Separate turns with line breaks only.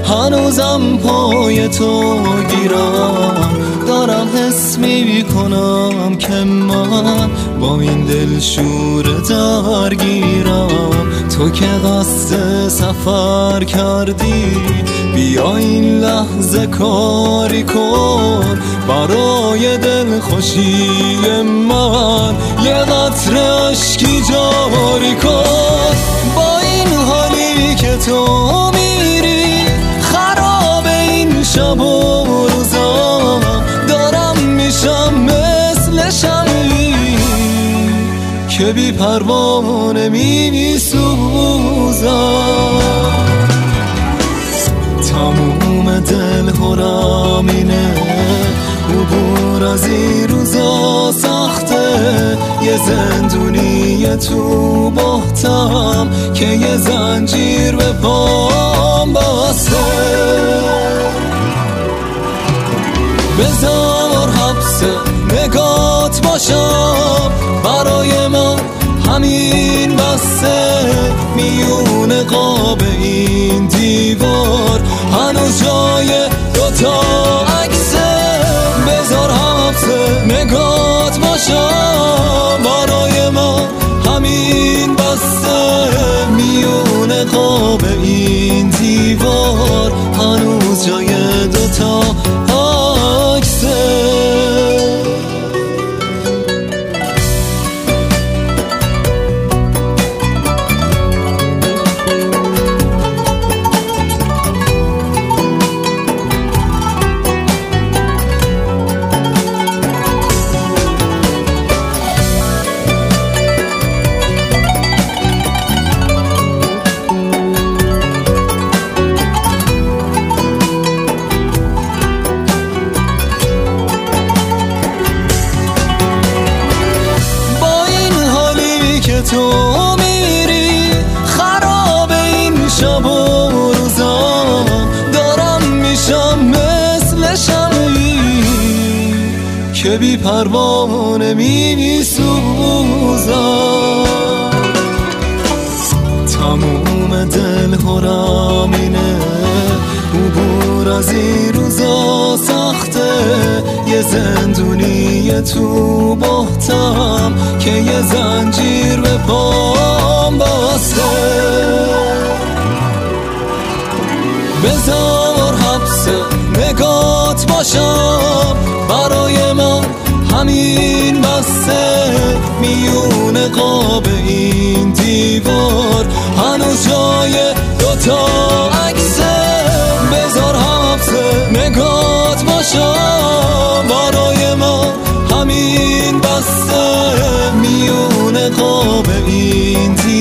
هنوزم پای تو گیرم، دارم حس میکنم که من با این دل شور درگیرم. تو که قصد سفر کردی، بیا این لحظه کاری کن برای دل خوشی من، یه قطره اشکی جاری کن. با این حالی که تو میری خراب این شب و روزا، دارم میشم مثل شمعی که بی پروانه میسوزم. تموم دل هرم اینه، عبور از این روزا سخته، یه زندونی تو بحتم که یه زنجیر به پام بسته. بذار حبس نگات باشم، برای من همین بسته. میون قاب این دیوار هنوز جای دوتا عکسه. بذار حبس نگات باشم، برای من همین بسته. میون قاب این دیوار هنوز جای دوتا عکسه. تو میری خراب این شب و روزا، دارم میشم مثل شمعی که بی پروانه میسوزم. تموم دل هرم اینه، عبور از این روزا سخته، یه زندونی تو بحتم که یه زنجیر به پام بسته. بذار حبس نگات باشم، برای من همین بسته. میون قاب این دیوار هنوز جای دوتا عکسه. بذار حبس نگات باشم، برای من همین بسته. میون قاب این دیوار